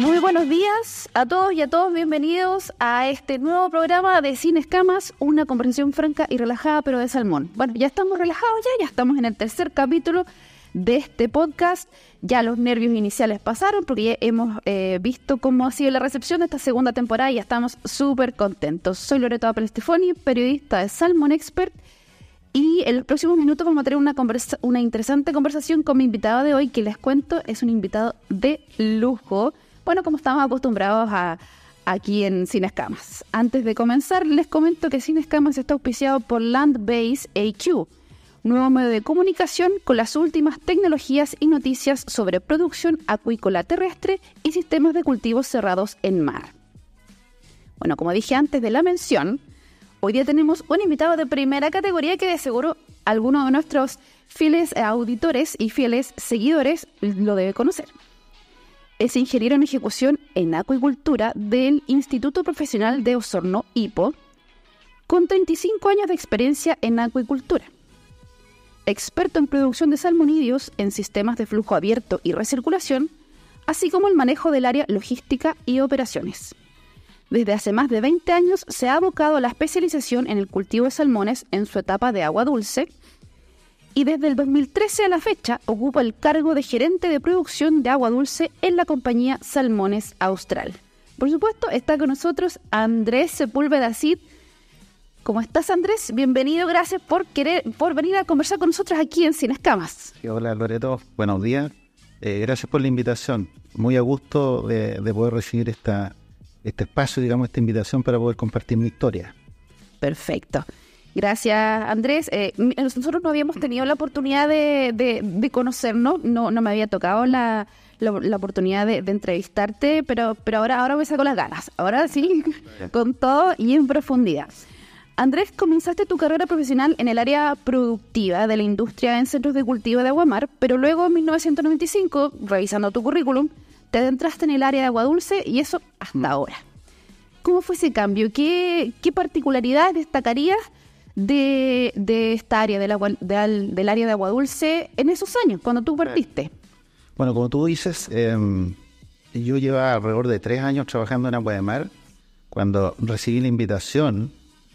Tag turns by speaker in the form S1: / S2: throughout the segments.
S1: Muy buenos días a todos y a todos, bienvenidos a este nuevo programa de Sin Escamas, una conversación franca y relajada pero de salmón. Bueno, ya estamos relajados ya estamos en el tercer capítulo de este podcast. Ya los nervios iniciales pasaron porque ya hemos visto cómo ha sido la recepción de esta segunda temporada y ya estamos súper contentos. Soy Loreto Apelestefoni, periodista de Salmon Expert, y en los próximos minutos vamos a tener una interesante conversación con mi invitado de hoy, que les cuento es un invitado de lujo. Bueno, como estamos acostumbrados aquí en Sin Escamas. Antes de comenzar, les comento que Sin Escamas está auspiciado por Landbase AQ, nuevo medio de comunicación con las últimas tecnologías y noticias sobre producción acuícola terrestre y sistemas de cultivos cerrados en mar. Bueno, como dije antes de la mención, hoy día tenemos un invitado de primera categoría que de seguro alguno de nuestros fieles auditores y fieles seguidores lo debe conocer. Es ingeniero en ejecución en acuicultura del Instituto Profesional de Osorno, IPO, con 35 años de experiencia en acuicultura. Experto en producción de salmonídeos en sistemas de flujo abierto y recirculación, así como el manejo del área logística y operaciones. Desde hace más de 20 años se ha abocado a la especialización en el cultivo de salmones en su etapa de agua dulce, y desde el 2013 a la fecha ocupa el cargo de gerente de producción de agua dulce en la compañía Salmones Austral. Por supuesto, está con nosotros Andrés Sepúlveda Cid. ¿Cómo estás, Andrés? Bienvenido, gracias por venir a conversar con nosotros aquí en Sin Escamas.
S2: Hola, Loreto, buenos días. Gracias por la invitación. Muy a gusto de poder recibir este espacio, digamos, esta invitación para poder compartir mi historia.
S1: Perfecto. Gracias, Andrés. Nosotros no habíamos tenido la oportunidad de conocernos, no me había tocado la oportunidad de entrevistarte, pero ahora me saco las ganas. Ahora sí, con todo y en profundidad. Andrés, comenzaste tu carrera profesional en el área productiva de la industria en centros de cultivo de aguamar, pero luego en 1995, revisando tu currículum, te adentraste en el área de agua dulce y eso hasta ahora. ¿Cómo fue ese cambio? ¿Qué particularidades destacarías de esta área del área de agua dulce en esos años, cuando tú partiste?
S2: Bueno, como tú dices, yo llevaba alrededor de 3 años trabajando en agua de mar cuando recibí la invitación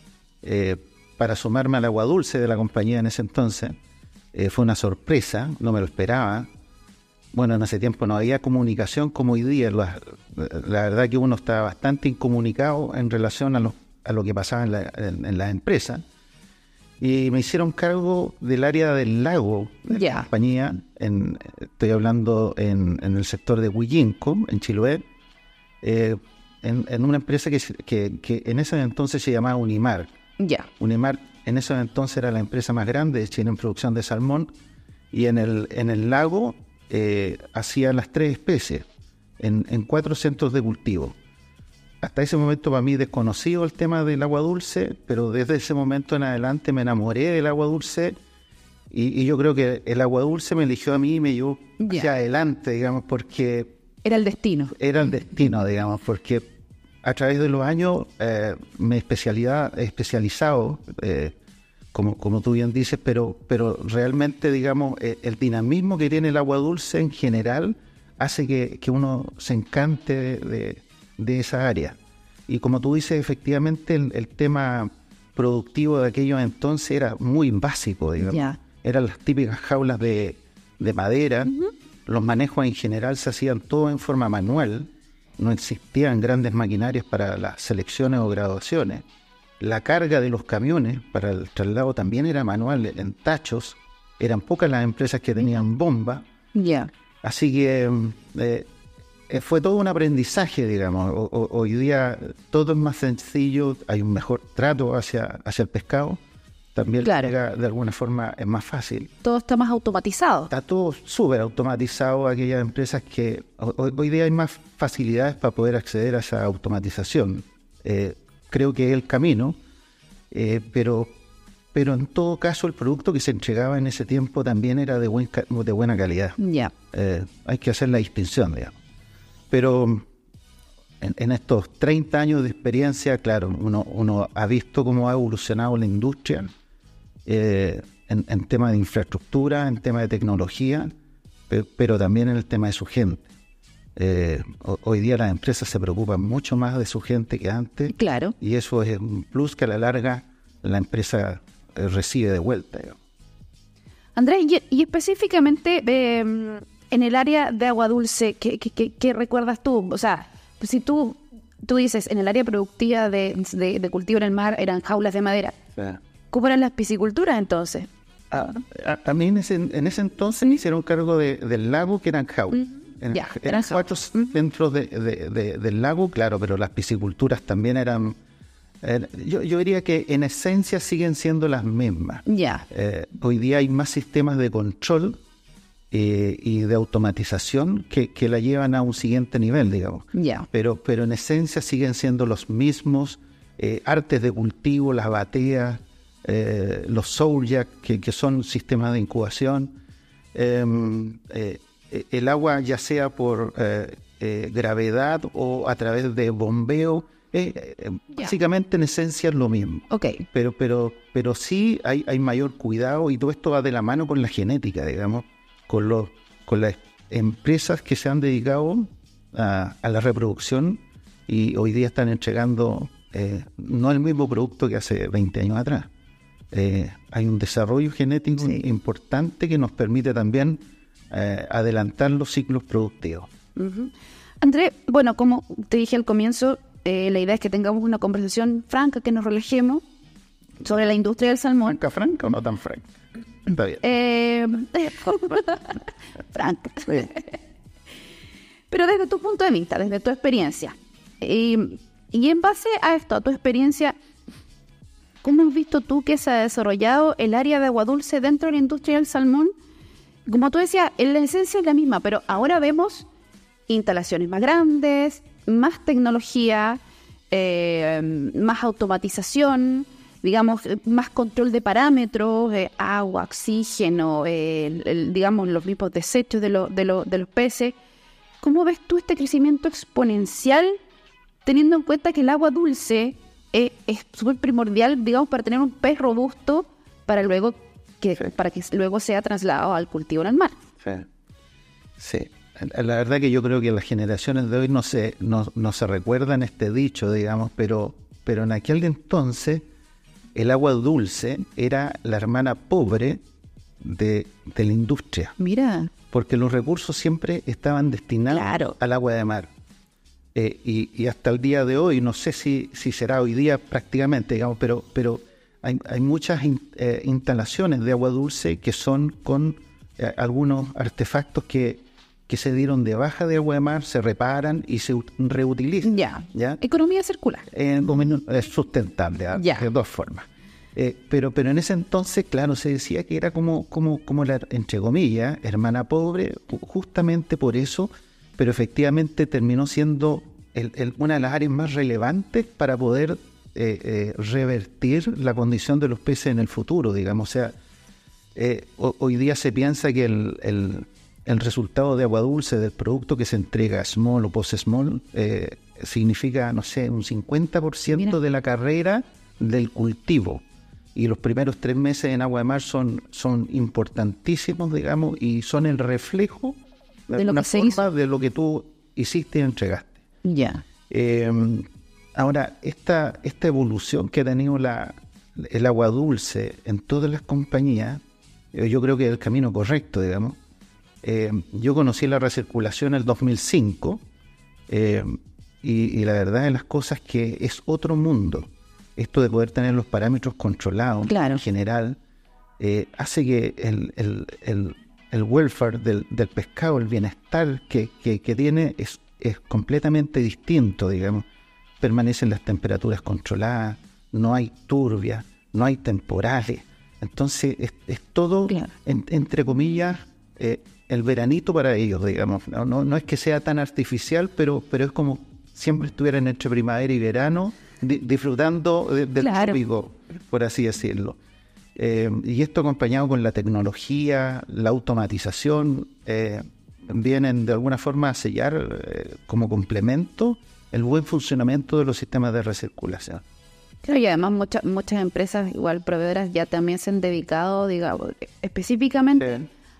S2: para sumarme al agua dulce de la compañía en ese entonces. Fue una sorpresa, no me lo esperaba. Bueno, en ese tiempo no había comunicación como hoy día. La verdad que uno estaba bastante incomunicado en relación a lo que pasaba en la empresa. Y me hicieron cargo del área del lago de la compañía. Estoy hablando en el sector de Huillinco, en Chiloé, en una empresa que en ese entonces se llamaba Unimar. Unimar en ese entonces era la empresa más grande de Chile en producción de salmón, y en el lago hacía las 3 especies en 4 centros de cultivo. Hasta ese momento para mí desconocido el tema del agua dulce, pero desde ese momento en adelante me enamoré del agua dulce, y yo creo que el agua dulce me eligió a mí y me llevó hacia adelante, digamos, porque
S1: Era el destino,
S2: digamos, porque a través de los años me he especializado, como tú bien dices, pero realmente, digamos, el dinamismo que tiene el agua dulce en general hace que uno se encante de esa área. Y como tú dices, efectivamente el tema productivo de aquellos entonces era muy básico, digamos. Eran las típicas jaulas de madera. Los manejos en general se hacían todo en forma manual. No existían grandes maquinarias para las selecciones o graduaciones. La carga de los camiones para el traslado también era manual, en tachos. Eran pocas las empresas que tenían bomba. Así que fue todo un aprendizaje, digamos. Hoy día todo es más sencillo, hay un mejor trato hacia el pescado. También de alguna forma es más fácil.
S1: Todo está más automatizado.
S2: Está todo súper automatizado. Aquellas empresas que hoy día hay más facilidades para poder acceder a esa automatización. Creo que es el camino, pero en todo caso el producto que se entregaba en ese tiempo también era de buena calidad. Hay que hacer la distinción, digamos. Pero en estos 30 años de experiencia, claro, uno ha visto cómo ha evolucionado la industria en temas de infraestructura, en temas de tecnología, pero también en el tema de su gente. Hoy día las empresas se preocupan mucho más de su gente que antes.
S1: Claro.
S2: Y eso es un plus que a la larga la empresa recibe de vuelta, digamos.
S1: Andrés, y específicamente en el área de agua dulce, ¿qué recuerdas tú? O sea, si tú dices, en el área productiva de cultivo en el mar eran jaulas de madera,
S2: Sí.
S1: ¿cómo eran las pisciculturas entonces?
S2: A mí en ese entonces me hicieron cargo del lago, que eran jaulas.
S1: Ya,
S2: Eran
S1: eran
S2: 4 centros del lago, claro, pero las pisciculturas también eran... yo diría que en esencia siguen siendo las mismas.
S1: Ya.
S2: Hoy día hay más sistemas de control y de automatización que la llevan a un siguiente nivel, digamos.
S1: Ya.
S2: Pero en esencia siguen siendo los mismos artes de cultivo, las bateas, los souljack, que son sistemas de incubación. El agua, ya sea por gravedad o a través de bombeo, básicamente en esencia es lo mismo.
S1: Ok.
S2: Pero sí hay mayor cuidado, y todo esto va de la mano con la genética, digamos, con las empresas que se han dedicado a la reproducción, y hoy día están entregando no el mismo producto que hace 20 años atrás. Hay un desarrollo genético importante que nos permite también adelantar los ciclos productivos.
S1: Uh-huh. Andrés, bueno, como te dije al comienzo, la idea es que tengamos una conversación franca, que nos relajemos sobre la industria del salmón.
S2: ¿Franca o no tan franca? Está bien.
S1: Franca. Pero desde tu punto de vista, desde tu experiencia, y en base a esto, a tu experiencia, ¿cómo has visto tú que se ha desarrollado el área de agua dulce dentro de la industria del salmón? Como tú decías, en la esencia es la misma, pero ahora vemos instalaciones más grandes, más tecnología, más automatización, digamos, más control de parámetros, agua, oxígeno, digamos, los mismos desechos de los peces. ¿Cómo ves tú este crecimiento exponencial, teniendo en cuenta que el agua dulce es súper primordial, digamos, para tener un pez robusto para que luego sea trasladado al cultivo en el mar?
S2: Sí. La verdad que yo creo que las generaciones de hoy no se recuerdan este dicho, digamos, pero en aquel entonces el agua dulce era la hermana pobre de la industria.
S1: Mira.
S2: Porque los recursos siempre estaban destinados al agua de mar. Y hasta el día de hoy, no sé si será hoy día prácticamente, digamos, pero hay muchas instalaciones de agua dulce que son con algunos artefactos que se dieron de baja de agua de mar, se reparan y se reutilizan.
S1: ¿Ya? Economía circular.
S2: Es sustentable, de dos formas. Pero en ese entonces, claro, se decía que era como la, entre comillas, hermana pobre, justamente por eso, pero efectivamente terminó siendo una de las áreas más relevantes para poder revertir la condición de los peces en el futuro, digamos. O sea, hoy día se piensa que el resultado de agua dulce del producto que se entrega small o post-small significa, no sé, un 50% de la carrera del cultivo. Y los primeros 3 meses en agua de mar son importantísimos, digamos, y son el reflejo de lo que se hizo, de lo que tú hiciste y entregaste.
S1: Ya.
S2: Ahora, esta evolución que ha tenido el agua dulce en todas las compañías, yo creo que es el camino correcto, digamos. Yo conocí la recirculación en el 2005 y la verdad de las cosas que es otro mundo. Esto de poder tener los parámetros controlados en general hace que el welfare del pescado, el bienestar que tiene es completamente distinto, digamos. Permanecen las temperaturas controladas, no hay turbias, no hay temporales. Entonces es todo, entre comillas, el veranito para ellos, digamos. No es que sea tan artificial, pero es como siempre estuvieran entre primavera y verano, disfrutando del trópico, por así decirlo. Y esto acompañado con la tecnología, la automatización, vienen de alguna forma a sellar como complemento el buen funcionamiento de los sistemas de recirculación.
S1: Claro, y además muchas empresas, igual proveedoras, ya también se han dedicado, digamos, específicamente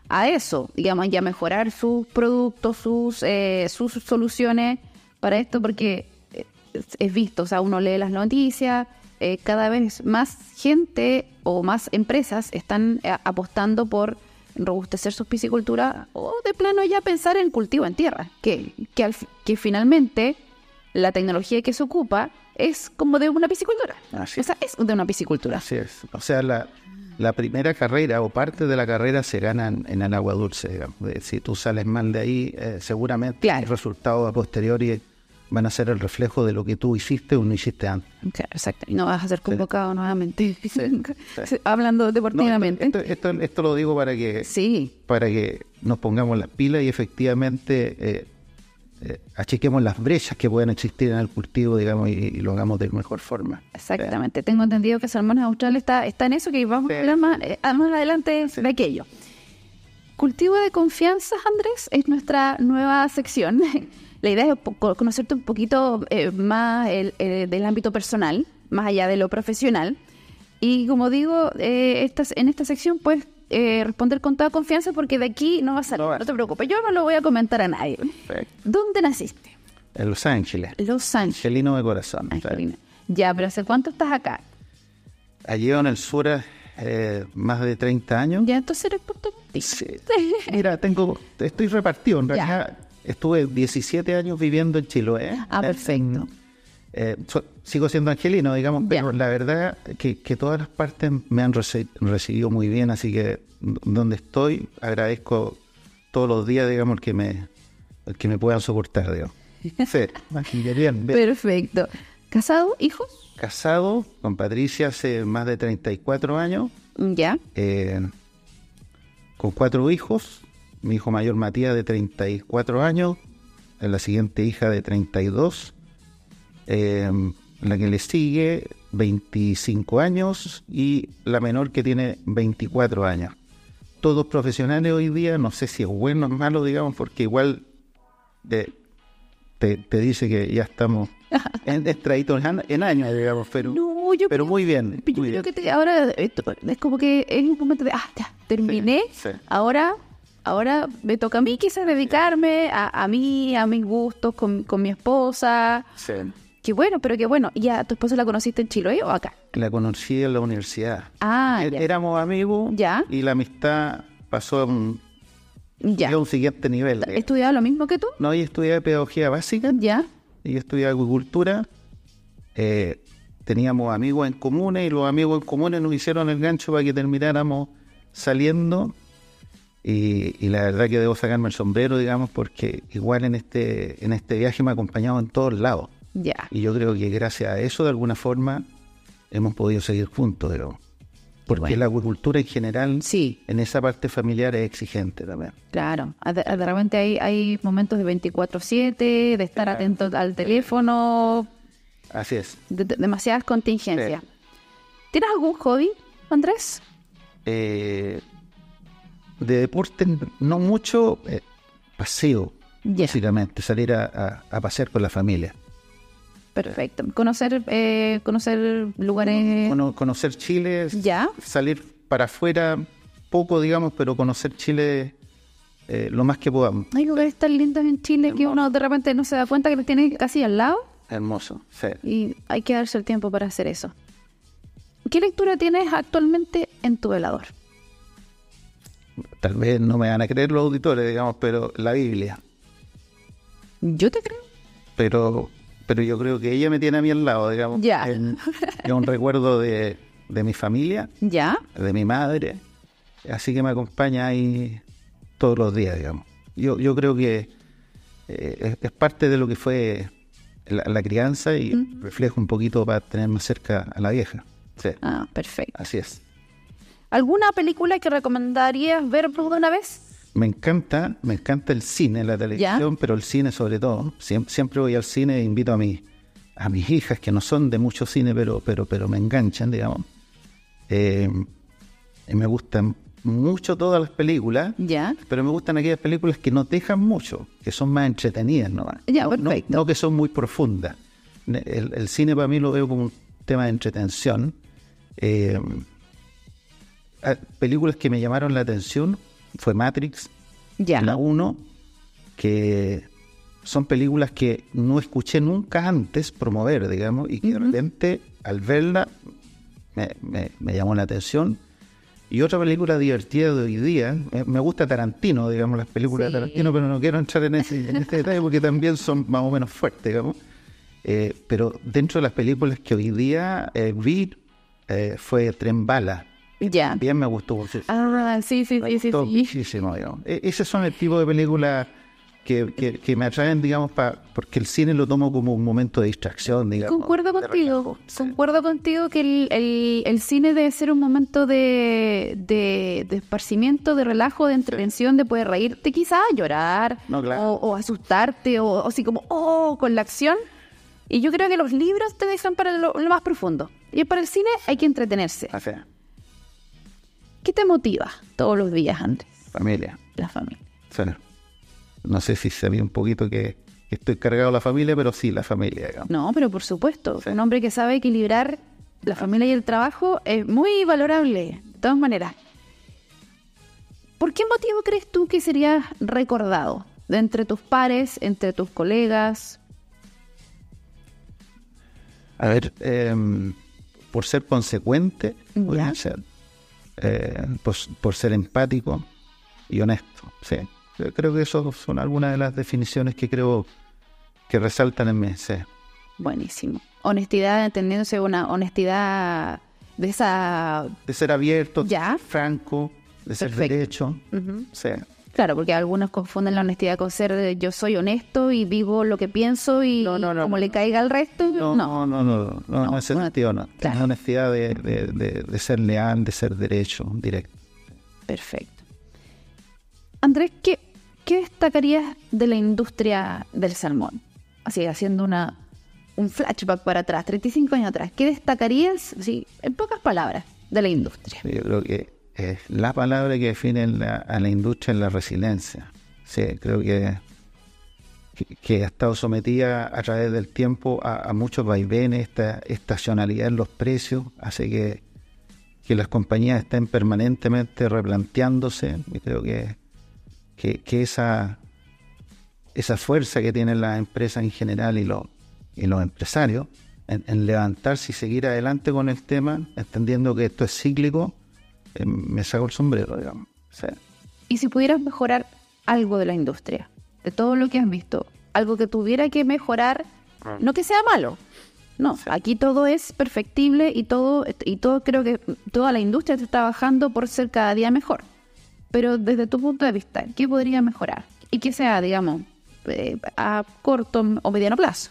S1: a eso, digamos, y a mejorar sus productos, sus soluciones para esto, porque es visto, o sea, uno lee las noticias, cada vez más gente o más empresas están apostando por robustecer sus pisciculturas o de plano ya pensar en cultivo en tierra, que finalmente la tecnología que se ocupa es como de una piscicultura.
S2: Así
S1: o sea, es de una piscicultura.
S2: Así es. O sea, la primera carrera o parte de la carrera se gana en el agua dulce, digamos. Si tú sales mal de ahí, seguramente
S1: Claro.
S2: los resultados a posteriori van a ser el reflejo de lo que tú hiciste o no hiciste antes.
S1: Claro, exacto. Y no vas a ser convocado nuevamente.
S2: Sí.
S1: Hablando
S2: No,
S1: deportivamente.
S2: esto lo digo para que nos pongamos las pilas y efectivamente achiquemos las brechas que puedan existir en el cultivo, digamos, y lo hagamos de mejor forma.
S1: Exactamente. Tengo entendido que Salmones Austral está en eso, que vamos a hablar más adelante de aquello. Cultivo de confianza, Andrés, es nuestra nueva sección. La idea es conocerte un poquito más del ámbito personal, más allá de lo profesional. Y como digo, en esta sección puedes responder con toda confianza porque de aquí no va a salir. No te preocupes, yo no lo voy a comentar a nadie.
S2: Perfecto.
S1: ¿Dónde naciste?
S2: En Los Ángeles.
S1: Los Ángeles.
S2: Angelino de corazón.
S1: Angelina. Ya, pero ¿hace cuánto estás acá?
S2: Allí en el sur más de 30 años.
S1: Ya, entonces eres puertorriqueño.
S2: Sí. Mira, estoy repartido. En
S1: Ya.
S2: realidad estuve 17 años viviendo en Chiloé.
S1: Perfecto.
S2: Sigo siendo angelino, digamos, pero
S1: Ya.
S2: la verdad que todas las partes me han recibido muy bien, así que donde estoy agradezco todos los días, digamos, el que me puedan soportar, digamos. Sí, bien.
S1: Perfecto. ¿Casado? ¿Hijos?
S2: Casado con Patricia hace más de 34 años,
S1: Ya.
S2: con 4 hijos, mi hijo mayor Matías de 34 años, la siguiente hija de 32, la que le sigue 25 años y la menor que tiene 24 años. Todos profesionales hoy día, no sé si es bueno o es malo, digamos, porque igual te dice que ya estamos extraídos en años, digamos, pero,
S1: No,
S2: pero muy bien.
S1: Yo
S2: Muy
S1: creo
S2: bien.
S1: que ahora esto es como que es un momento de, ya, terminé.
S2: Sí, sí.
S1: Ahora me toca a mí quizás dedicarme a mí, a mis gustos con mi esposa.
S2: Sí.
S1: Qué bueno, pero qué bueno. ¿Y a tu esposa la conociste en Chiloé o acá?
S2: La conocí en la universidad.
S1: Ah, ya.
S2: Éramos amigos
S1: Ya.
S2: y la amistad pasó a un
S1: Ya.
S2: siguiente nivel. digamos.
S1: ¿Estudiaba lo mismo que tú?
S2: No, yo estudié pedagogía básica
S1: Ya.
S2: y yo estudié agricultura. Teníamos amigos en comunes y los amigos en comunes nos hicieron el gancho para que termináramos saliendo. Y la verdad que debo sacarme el sombrero, digamos, porque igual en este viaje me ha acompañado en todos lados.
S1: Ya.
S2: Y yo creo que gracias a eso, de alguna forma, hemos podido seguir juntos, digamos. Porque
S1: bueno.
S2: la agricultura en general,
S1: Sí.
S2: en esa parte familiar, es exigente también.
S1: Claro, de repente hay momentos de 24/7, de estar atento al teléfono,
S2: Así es.
S1: demasiadas contingencias.
S2: Sí.
S1: ¿Tienes algún hobby, Andrés?
S2: De deporte no mucho, paseo,
S1: Ya.
S2: básicamente, salir a pasear con la familia.
S1: Perfecto. Conocer lugares.
S2: Conocer Chile,
S1: Ya.
S2: salir para afuera poco, digamos, pero conocer Chile lo más que podamos.
S1: Hay lugares tan lindos en Chile que uno de repente no se da cuenta que lo tiene casi al lado
S2: Hermoso, sí.
S1: y hay que darse el tiempo para hacer eso. ¿Qué lectura tienes actualmente en tu velador?
S2: Tal vez no me van a creer los auditores, digamos, pero la Biblia.
S1: Yo te creo.
S2: Pero yo creo que ella me tiene a mí al lado, digamos.
S1: Ya.
S2: Es un recuerdo de mi familia,
S1: ¿Ya?
S2: de mi madre, así que me acompaña ahí todos los días, digamos. Yo creo que es parte de lo que fue la crianza y refleja un poquito para tener más cerca a la vieja. Sí,
S1: Ah, perfecto.
S2: así es.
S1: ¿Alguna película que recomendarías ver por una vez?
S2: Me encanta el cine, la televisión, pero el cine sobre todo. Siempre voy al cine e invito a mis hijas, que no son de mucho cine, pero me enganchan, digamos. Me gustan mucho todas las películas,
S1: Ya.
S2: pero me gustan aquellas películas que no dejan mucho, que son más entretenidas, ¿no?
S1: Ya, perfecto.
S2: No que son muy profundas. El cine para mí lo veo como un tema de entretención. Películas que me llamaron la atención, fue Matrix,
S1: Ya.
S2: la 1, que son películas que no escuché nunca antes promover, digamos, y que de repente al verla me llamó la atención. Y otra película divertida de hoy día, me gusta Tarantino, digamos, las películas de Tarantino, pero no quiero entrar en este detalle porque también son más o menos fuertes, digamos. Pero dentro de las películas que hoy día vi, fue Tren Bala.
S1: Ya.
S2: Bien me gustó mucho.
S1: Sí.
S2: Muchísimo, digamos. Esos son el tipo de películas que me atraen, digamos, porque el cine lo tomo como un momento de distracción, digamos.
S1: Concuerdo contigo que el cine debe ser un momento de esparcimiento, de relajo, de entretención, de poder reírte, quizás llorar,
S2: No, claro.
S1: o asustarte, o así como, con la acción. Y yo creo que los libros te dejan para lo más profundo. Y para el cine hay que entretenerse.
S2: O sea,
S1: ¿Qué te motiva todos los días, Andrés?
S2: familia.
S1: La familia.
S2: O sea, no sé si sabía un poquito que estoy cargado de la familia, pero sí, la familia, digamos.
S1: No, pero por supuesto,
S2: Sí.
S1: un hombre que sabe equilibrar la familia y el trabajo es muy valorable, de todas maneras. ¿Por qué motivo crees tú que serías recordado de entre tus pares, entre tus colegas?
S2: A ver, por ser consecuente,
S1: Ya.
S2: podría ser. Por ser empático y honesto, sí. Yo creo que esas son algunas de las definiciones que creo que resaltan en mí, sí.
S1: Buenísimo. Honestidad, entendiéndose una honestidad de esa...
S2: De ser abierto,
S1: Ya.
S2: franco, de ser
S1: Perfecto.
S2: derecho,
S1: Ujú.
S2: sí.
S1: Claro, porque algunos confunden la honestidad con ser yo soy honesto y digo lo que pienso y
S2: No,
S1: como le caiga al resto.
S2: No, en ese sentido no.
S1: Claro.
S2: La honestidad de ser leal, de ser derecho, directo.
S1: Perfecto. Andrés, ¿qué destacarías de la industria del salmón? Así, haciendo un flashback para atrás, 35 años atrás. ¿Qué destacarías, así, en pocas palabras, de la industria?
S2: Yo creo que la palabra que define a la industria es la resiliencia. Sí, creo que ha estado sometida a través del tiempo a muchos vaivenes. Esta estacionalidad en los precios hace que las compañías estén permanentemente replanteándose. Y creo que esa fuerza que tienen las empresas en general y los empresarios en levantarse y seguir adelante con el tema, entendiendo que esto es cíclico, me saco el sombrero, digamos. O sea,
S1: Y si pudieras mejorar algo de la industria, de todo lo que has visto, algo que tuviera que mejorar, no que sea malo, no, aquí todo es perfectible y todo creo que toda la industria está trabajando por ser cada día mejor. Pero desde tu punto de vista, ¿qué podría mejorar? Y que sea, digamos, a corto o mediano plazo.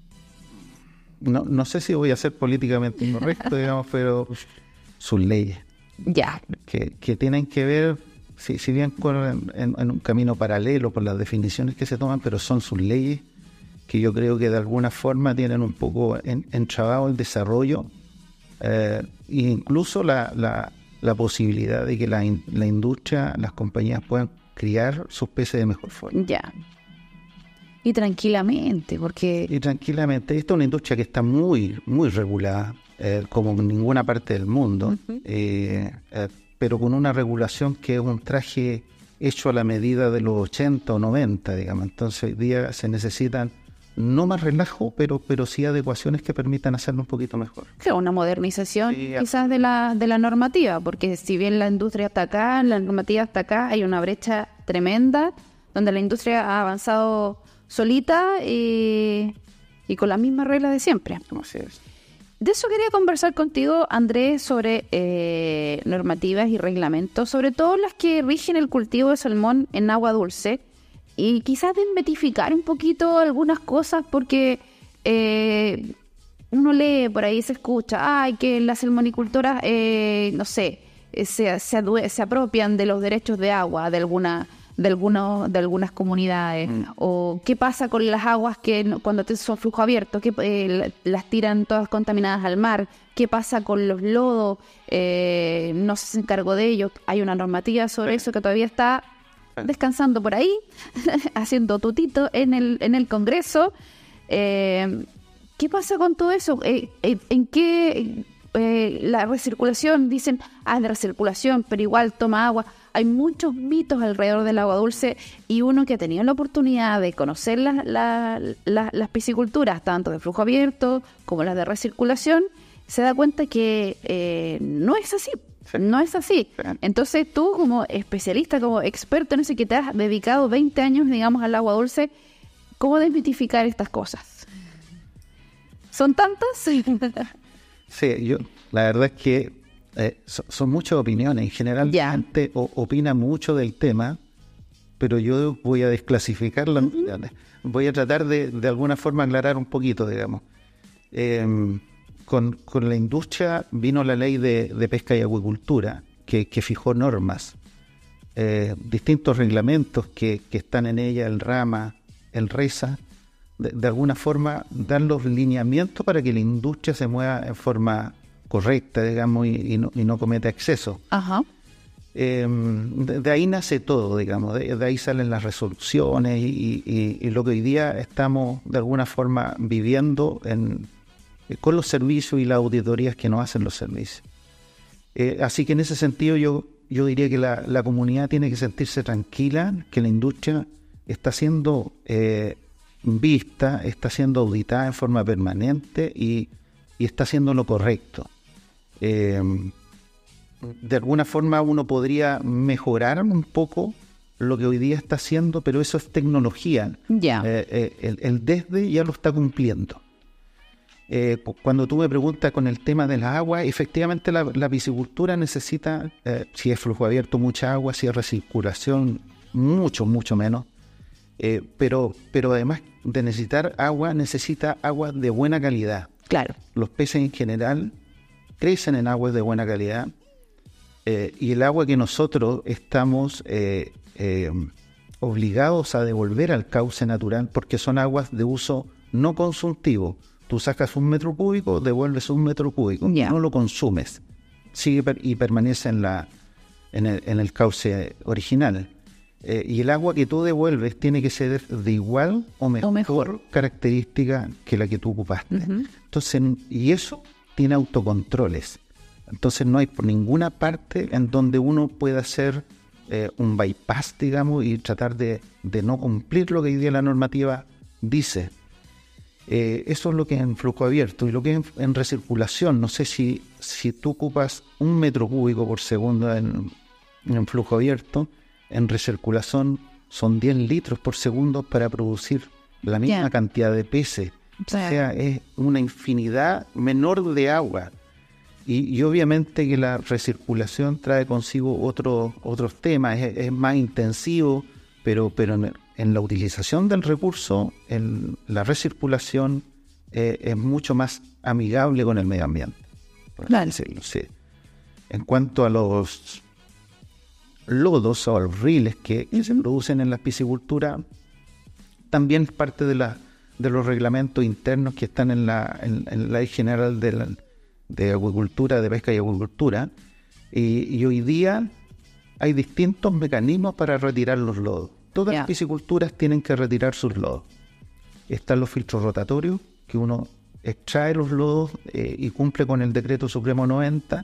S2: no sé si voy a ser políticamente incorrecto, digamos, pero sus leyes,
S1: Ya,
S2: que tienen que ver, si bien corren en un camino paralelo por las definiciones que se toman, pero son sus leyes que yo creo que de alguna forma tienen un poco entrabado el desarrollo, e incluso la posibilidad de que la industria, las compañías puedan criar sus peces de mejor forma.
S1: ya. Y tranquilamente, porque...
S2: Y tranquilamente, esta es una industria que está muy, muy regulada, como en ninguna parte del mundo, pero con una regulación que es un traje hecho a la medida de los 80 o 90, digamos. Entonces hoy día se necesitan no más relajo, pero sí adecuaciones que permitan hacerlo un poquito mejor.
S1: Claro, una modernización
S2: Sí,
S1: quizás de la normativa, porque si bien la industria está acá, la normativa está acá, hay una brecha tremenda donde la industria ha avanzado solita y con la misma regla de siempre.
S2: Así es.
S1: De eso quería conversar contigo, Andrés, sobre normativas y reglamentos, sobre todo las que rigen el cultivo de salmón en agua dulce, y quizás desmitificar un poquito algunas cosas, porque uno lee por ahí, se escucha, que las salmonicultoras, no sé, se apropian de los derechos de agua de algunas comunidades, o qué pasa con las aguas que cuando son flujo abierto, que las tiran todas contaminadas al mar, qué pasa con los lodos, no se encargó de ello. Hay una normativa sobre eso que todavía está descansando por ahí, haciendo tutito en el Congreso. ¿Qué pasa con todo eso? ¿En qué la recirculación, dicen, es de recirculación, pero igual toma agua. Hay muchos mitos alrededor del agua dulce y uno que ha tenido la oportunidad de conocer las pisciculturas, tanto de flujo abierto como las de recirculación, se da cuenta que no es así. Sí. No es así. Sí. Entonces tú, como especialista, como experto en eso, que te has dedicado 20 años, digamos, al agua dulce, ¿cómo desmitificar estas cosas? ¿Son tantas?
S2: Sí, la verdad es que son muchas opiniones. En general, la gente opina mucho del tema, pero yo voy a desclasificar las opiniones. Voy a tratar de alguna forma aclarar un poquito, digamos. Con la industria vino la ley de pesca y acuicultura, que fijó normas, distintos reglamentos que están en ella, el RAMA, el RESA, de alguna forma dan los lineamientos para que la industria se mueva en forma correcta, digamos, y no cometa excesos.
S1: Ajá.
S2: De ahí nace todo, digamos, de ahí salen las resoluciones y lo que hoy día estamos de alguna forma viviendo con los servicios y las auditorías que nos hacen los servicios. Así que en ese sentido yo diría que la comunidad tiene que sentirse tranquila, que la industria está siendo vista, está siendo auditada en forma permanente y está haciendo lo correcto. De alguna forma uno podría mejorar un poco lo que hoy día está haciendo, pero eso es tecnología. El DESDE ya lo está cumpliendo. Cuando tú me preguntas con el tema de las aguas, efectivamente la piscicultura necesita, si es flujo abierto, mucha agua, si es recirculación, mucho menos. Pero además de necesitar agua, necesita agua de buena calidad.
S1: Claro.
S2: Los peces en general crecen en aguas de buena calidad y el agua que nosotros estamos obligados a devolver al cauce natural, porque son aguas de uso no consultivo. Tú sacas 1 metro cúbico, devuelves 1 metro cúbico, no lo consumes, sigue y permanece en el cauce original. Y el agua que tú devuelves tiene que ser de igual o mejor característica que la que tú ocupaste. Entonces, y eso tiene autocontroles. Entonces no hay por ninguna parte en donde uno pueda hacer un bypass, digamos, y tratar de no cumplir lo que hoy día la normativa dice. Eso es lo que es en flujo abierto. Y lo que es en recirculación, no sé si tú ocupas 1 metro cúbico por segundo en flujo abierto, en recirculación son 10 litros por segundo para producir la misma cantidad de peces. O sea, es una infinidad menor de agua. Y obviamente que la recirculación trae consigo otros temas, es más intensivo, pero en la utilización del recurso, en la recirculación es mucho más amigable con el medio ambiente.
S1: Claro.
S2: Sí. En cuanto a los lodos o los riles que se producen en la piscicultura, también es parte de los reglamentos internos que están en la Ley General de Acuicultura, de Pesca y Acuicultura, y hoy día hay distintos mecanismos para retirar los lodos. Todas las pisciculturas tienen que retirar sus lodos. Están los filtros rotatorios, que uno extrae los lodos y cumple con el Decreto Supremo 90,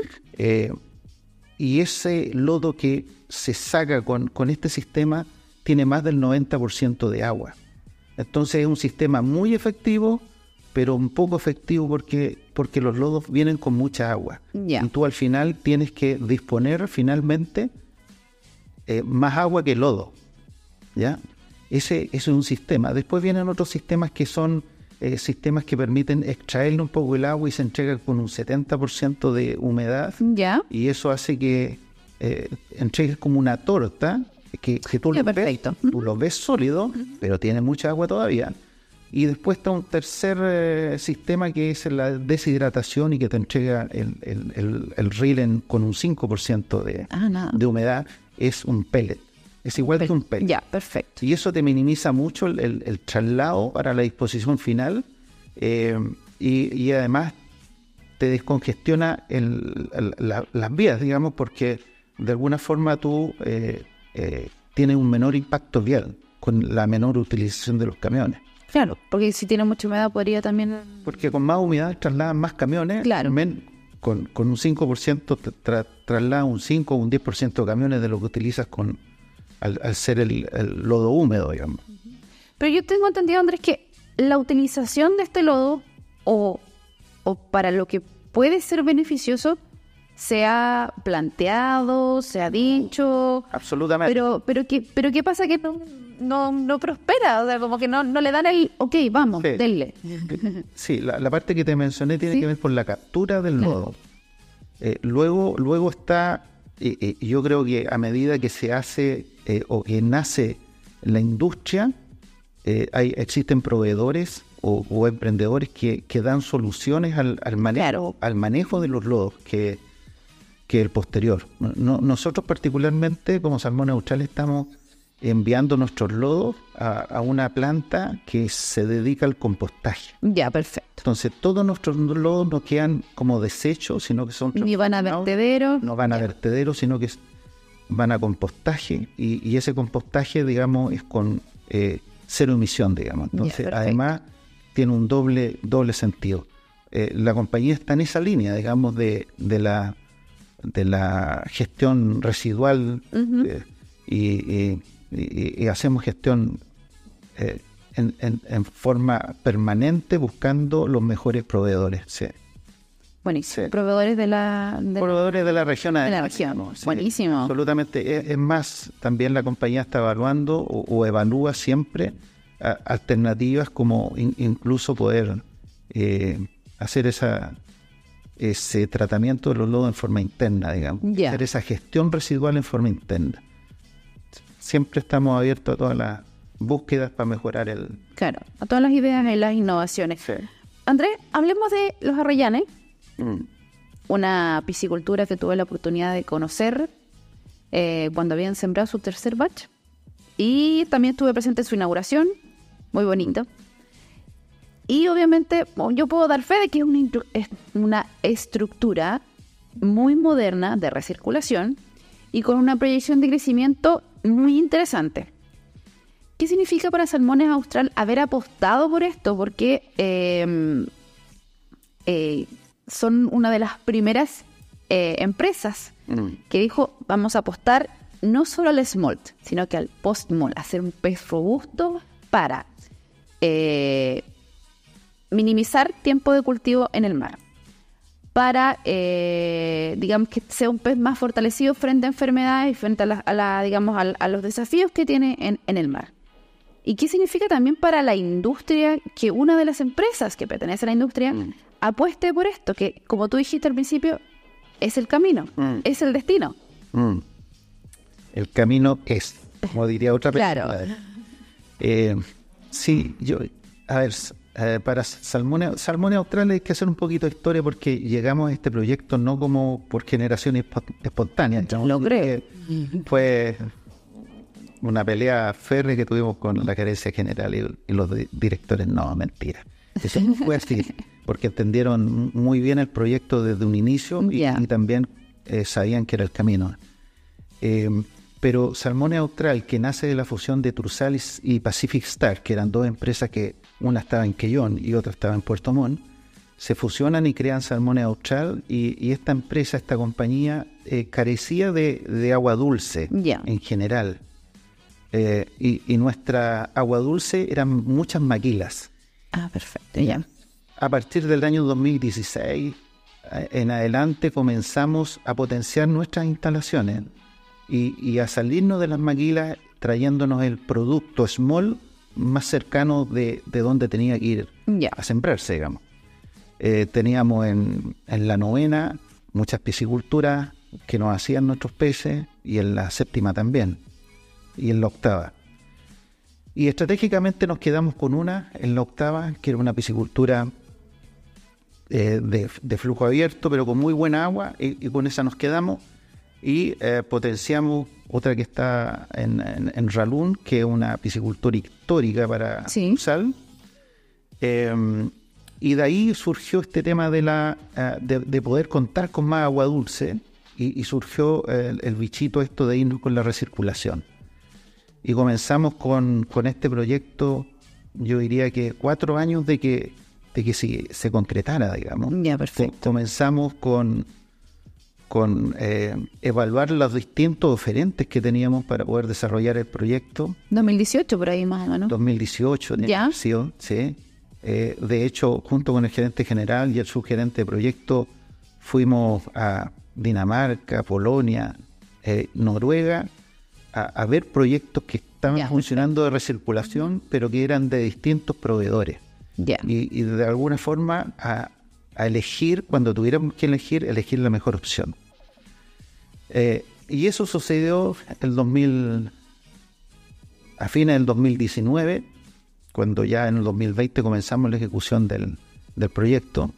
S2: y ese lodo que se saca con este sistema tiene más del 90% de agua. Entonces es un sistema muy efectivo, pero un poco efectivo porque los lodos vienen con mucha agua. Y tú al final tienes que disponer finalmente más agua que lodo. ¿Ya? Ese es un sistema. Después vienen otros sistemas que son sistemas que permiten extraerle un poco el agua y se entrega con un 70% de humedad. Y eso hace que entregues como una torta que tú lo ves sólido, pero tiene mucha agua todavía. Y después está un tercer sistema que es la deshidratación y que te entrega el reel con un 5% de humedad. Es un pellet. Es igual que un pellet.
S1: Perfecto.
S2: Y eso te minimiza mucho el traslado para la disposición final y además te descongestiona las vías, digamos, porque de alguna forma tú tienes un menor impacto vial con la menor utilización de los camiones.
S1: Claro, porque si tiene mucha humedad podría también...
S2: Porque con más humedad trasladan más camiones, con un 5% traslada un 5 o un 10% de camiones de lo que utilizas al ser el lodo húmedo, digamos.
S1: Pero yo tengo entendido, Andrés, que la utilización de este lodo o para lo que puede ser beneficioso se ha planteado, se ha dicho.
S2: Absolutamente.
S1: Pero ¿qué pasa? Que no prospera, o sea, como que no le dan el ok, vamos,
S2: sí.
S1: denle.
S2: Sí, la parte que te mencioné tiene que ver con la captura del lodo. Luego está, yo creo que a medida que se hace o que nace la industria, existen proveedores o emprendedores que dan soluciones al manejo de los lodos que el posterior. Nosotros particularmente como Salmones Australes estamos enviando nuestros lodos a una planta que se dedica al compostaje.
S1: Ya, perfecto.
S2: Entonces todos nuestros lodos no quedan como desechos, sino que son...
S1: Ni van a vertederos.
S2: No van a vertederos, sino que van a compostaje y ese compostaje, digamos, es con cero emisión, digamos. Entonces, además, tiene un doble sentido. La compañía está en esa línea, digamos, de la gestión residual. Uh-huh. Y hacemos gestión en forma permanente buscando los mejores proveedores. Sí.
S1: Buenísimo. Sí. Proveedores de la
S2: región.
S1: De la región. Sí, buenísimo.
S2: Absolutamente. Es más, también la compañía está evaluando o evalúa siempre alternativas como incluso poder hacer ese tratamiento de los lodos en forma interna, digamos. Yeah. Hacer esa gestión residual en forma interna. Siempre estamos abiertos a todas las búsquedas para mejorar
S1: Claro, a todas las ideas y las innovaciones. Sí. Andrés, hablemos de los arrayanes. Una piscicultura que tuve la oportunidad de conocer cuando habían sembrado su tercer batch. Y también estuve presente en su inauguración. Muy bonito. Y obviamente yo puedo dar fe de que es una estructura muy moderna de recirculación y con una proyección de crecimiento muy interesante. ¿Qué significa para Salmones Austral haber apostado por esto? Porque son una de las primeras empresas que dijo, vamos a apostar no solo al smolt, sino que al post-smolt, hacer un pez robusto para minimizar tiempo de cultivo en el mar, para, digamos, que sea un pez más fortalecido frente a enfermedades y frente a los desafíos que tiene en el mar. ¿Y qué significa también para la industria que una de las empresas que pertenece a la industria apueste por esto? Que, como tú dijiste al principio, es el camino, es el destino.
S2: El camino es, como diría otra persona.
S1: Claro.
S2: Sí, para Salmones Australes hay que hacer un poquito de historia porque llegamos a este proyecto no como por generación espontánea.
S1: Lo creo.
S2: Fue una pelea férrea que tuvimos con la gerencia general y los directores. No, mentira. Eso no fue así, porque entendieron muy bien el proyecto desde un inicio y también sabían que era el camino. Pero Salmones Austral, que nace de la fusión de Tursalis y Pacific Star, que eran dos empresas que una estaba en Quellón y otra estaba en Puerto Montt, se fusionan y crean Salmones Austral y esta empresa, esta compañía, carecía de agua dulce en general. Y nuestra agua dulce eran muchas maquilas.
S1: Ah, perfecto, ya.
S2: A partir del año 2016 en adelante comenzamos a potenciar nuestras instalaciones y a salirnos de las maquilas trayéndonos el producto small más cercano de donde tenía que ir a sembrarse, digamos. Teníamos en la novena muchas pisciculturas que nos hacían nuestros peces y en la séptima también y en la octava. Y estratégicamente nos quedamos con una en la octava, que era una piscicultura de flujo abierto, pero con muy buena agua, y con esa nos quedamos. Y potenciamos otra que está en Ralún, que es una piscicultura histórica para sal. Y de ahí surgió este tema de poder contar con más agua dulce, y surgió el bichito esto de irnos con la recirculación. Y comenzamos con este proyecto, yo diría que 4 años de que que se concretara, digamos.
S1: Ya, perfecto.
S2: Comenzamos con evaluar los distintos oferentes que teníamos para poder desarrollar el proyecto.
S1: 2018 por ahí más o menos.
S2: 2018,
S1: ¿Ya?
S2: Sí. De hecho, junto con el gerente general y el subgerente de proyecto, fuimos a Dinamarca, Polonia, Noruega, a ver proyectos que estaban funcionando de recirculación, pero que eran de distintos proveedores.
S1: Ya.
S2: Y de alguna forma a elegir, cuando tuviéramos que elegir la mejor opción. Y eso sucedió a fines del 2019, cuando ya en el 2020 comenzamos la ejecución del proyecto.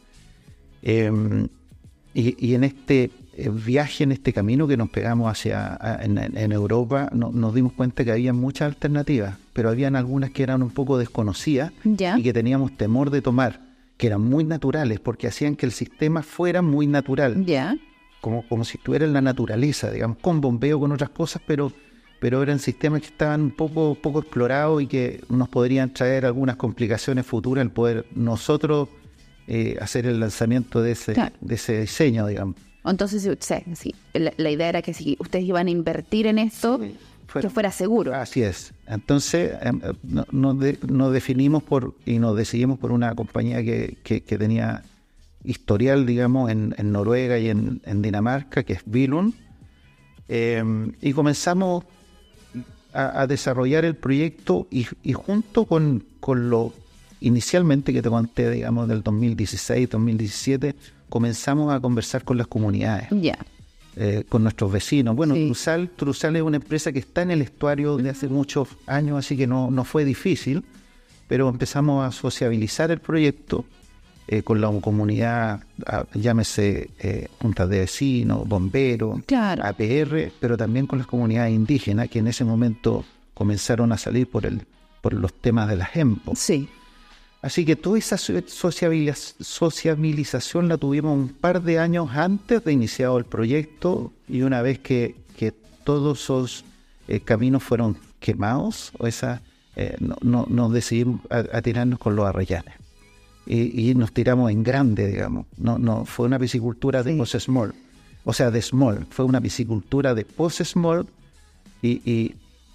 S2: Y en este viaje, en este camino que nos pegamos en Europa, nos dimos cuenta que había muchas alternativas, pero habían algunas que eran un poco desconocidas y que teníamos temor de tomar, que eran muy naturales, porque hacían que el sistema fuera muy natural, como si estuviera en la naturaleza, digamos, con bombeo, con otras cosas, pero eran sistemas que estaban un poco explorados y que nos podrían traer algunas complicaciones futuras al poder nosotros hacer el lanzamiento de ese diseño, digamos.
S1: Entonces, sí, la idea era que si ustedes iban a invertir en esto, que fuera seguro.
S2: Así es. Entonces, nos definimos y nos decidimos por una compañía que tenía historial, digamos, en Noruega y en Dinamarca, que es Billund. Y comenzamos a desarrollar el proyecto y junto con lo inicialmente que te conté, digamos, del 2016, 2017, comenzamos a conversar con las comunidades, con nuestros vecinos. Bueno, Truzal es una empresa que está en el estuario de hace muchos años, así que no fue difícil, pero empezamos a sociabilizar el proyecto con la comunidad, llámese juntas de vecinos, bomberos, APR, pero también con las comunidades indígenas que en ese momento comenzaron a salir por los temas de las EMPO.
S1: Sí.
S2: Así que toda esa sociabilización la tuvimos un par de años antes de iniciado el proyecto, y una vez que todos esos caminos fueron quemados, nos decidimos a tirarnos con los arrayanes. Y nos tiramos en grande, digamos. No fue una piscicultura de post-small, o sea, de small, fue una piscicultura de post-small, y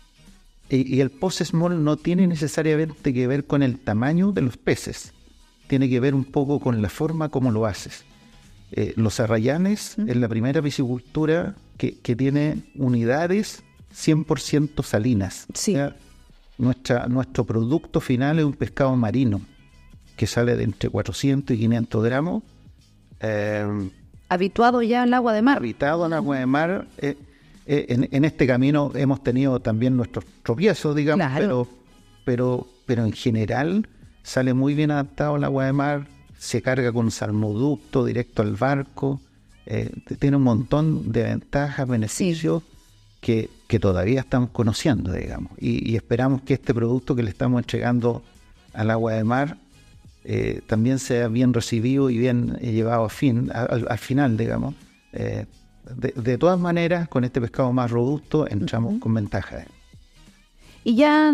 S2: el post-small no tiene necesariamente que ver con el tamaño de los peces, tiene que ver un poco con la forma como lo haces. Los arrayanes es la primera piscicultura que tiene unidades 100% salinas.
S1: Sí.
S2: O sea, nuestro producto final es un pescado marino que sale de entre 400 y 500 gramos.
S1: Habituado ya al agua de mar.
S2: Habituado al agua de mar. En este camino hemos tenido también nuestros tropiezos, digamos, pero en general sale muy bien adaptado al agua de mar, se carga con salmoducto directo al barco, tiene un montón de ventajas, beneficios que todavía estamos conociendo, digamos, y esperamos que este producto que le estamos entregando al agua de mar también sea bien recibido y bien llevado al final, digamos. De todas maneras, con este pescado más robusto entramos con ventaja.
S1: ¿Y ya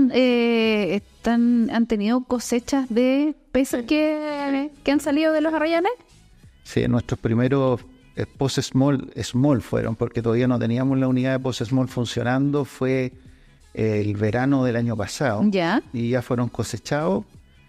S1: han tenido cosechas de peces que han salido de los arrayanes?
S2: Sí, nuestros primeros post-small fueron, porque todavía no teníamos la unidad de post-small funcionando, fue el verano del año pasado. Y ya fueron cosechados.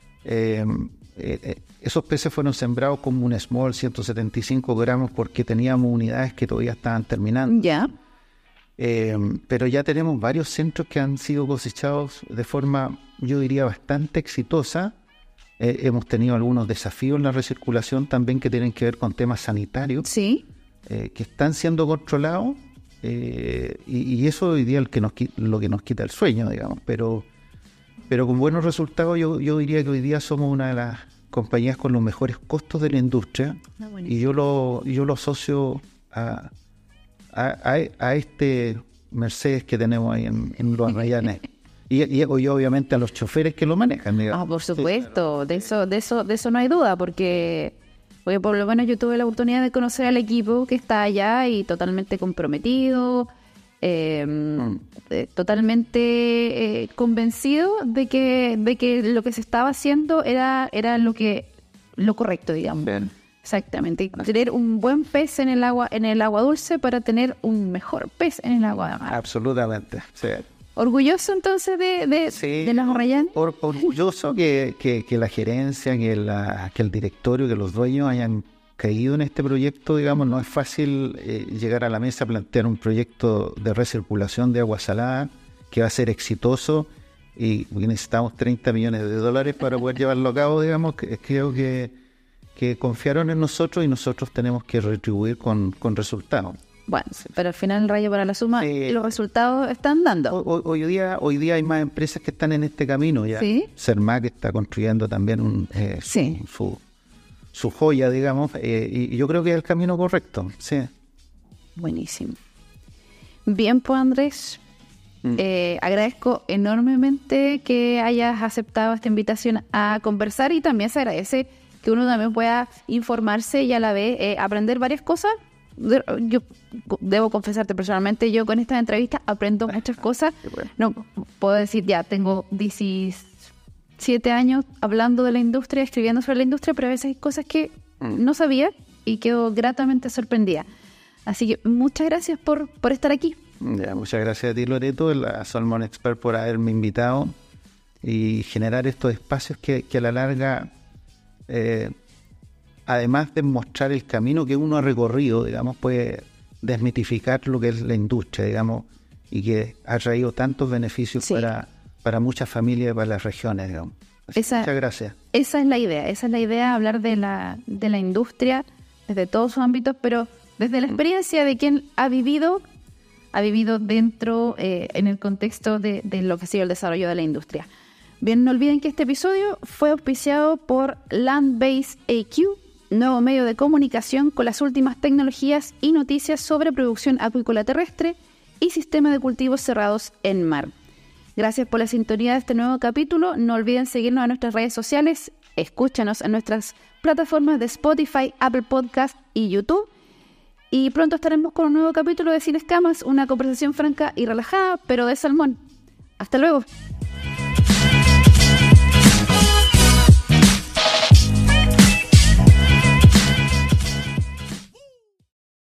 S2: Esos peces fueron sembrados como un small 175 gramos porque teníamos unidades que todavía estaban terminando. Pero ya tenemos varios centros que han sido cosechados de forma, yo diría, bastante exitosa. Hemos tenido algunos desafíos en la recirculación también que tienen que ver con temas sanitarios, que están siendo controlados, y eso hoy día es lo que nos quita el sueño, digamos. Pero con buenos resultados yo diría que hoy día somos una de las compañías con los mejores costos de la industria, y yo lo asocio a este Mercedes que tenemos ahí en los arrayanes y obviamente a los choferes que lo manejan, digamos.
S1: Por supuesto, de eso no hay duda, porque por lo menos yo tuve la oportunidad de conocer al equipo que está allá y totalmente comprometido, totalmente convencido de que lo que se estaba haciendo era lo que lo correcto, digamos.
S2: Bien.
S1: Exactamente. Y tener un buen pez en el agua dulce para tener un mejor pez en el agua de mar.
S2: Absolutamente, sí.
S1: Orgulloso entonces de los Magallanes.
S2: Orgulloso que la gerencia, que el directorio, que los dueños hayan caído en este proyecto, digamos. No es fácil llegar a la mesa a plantear un proyecto de recirculación de agua salada que va a ser exitoso y necesitamos $30 millones para poder llevarlo a cabo, digamos. Creo que confiaron en nosotros y nosotros tenemos que retribuir con resultados.
S1: Bueno, pero al final el rayo para la suma y los resultados están dando.
S2: Hoy día hay más empresas que están en este camino ya.
S1: ¿Sí?
S2: Cermaq está construyendo también su joya, digamos, y yo creo que es el camino correcto. Sí.
S1: Buenísimo. Bien, pues Andrés, agradezco enormemente que hayas aceptado esta invitación a conversar y también se agradece que uno también pueda informarse y a la vez aprender varias cosas. Yo debo confesarte personalmente, yo con esta entrevista aprendo muchas cosas. No puedo decir, ya tengo 17 años hablando de la industria, escribiendo sobre la industria, pero a veces hay cosas que no sabía y quedo gratamente sorprendida. Así que muchas gracias por estar aquí.
S2: Ya, muchas gracias a ti, Loreto, a Salmon Expert, por haberme invitado y generar estos espacios que a la larga, además de mostrar el camino que uno ha recorrido, digamos, puede desmitificar lo que es la industria, digamos, y que ha traído tantos beneficios para muchas familias y para las regiones, digamos. Muchas gracias. Esa es la
S1: idea, hablar de la industria desde todos sus ámbitos, pero desde la experiencia de quien ha vivido dentro, en el contexto de lo que ha sido el desarrollo de la industria. Bien, no olviden que este episodio fue auspiciado por Landbase AQ, nuevo medio de comunicación con las últimas tecnologías y noticias sobre producción acuícola terrestre y sistemas de cultivos cerrados en mar. Gracias por la sintonía de este nuevo capítulo. No olviden seguirnos en nuestras redes sociales, escúchanos en nuestras plataformas de Spotify, Apple Podcast y YouTube. Y pronto estaremos con un nuevo capítulo de Sin Escamas, una conversación franca y relajada, pero de salmón. ¡Hasta luego!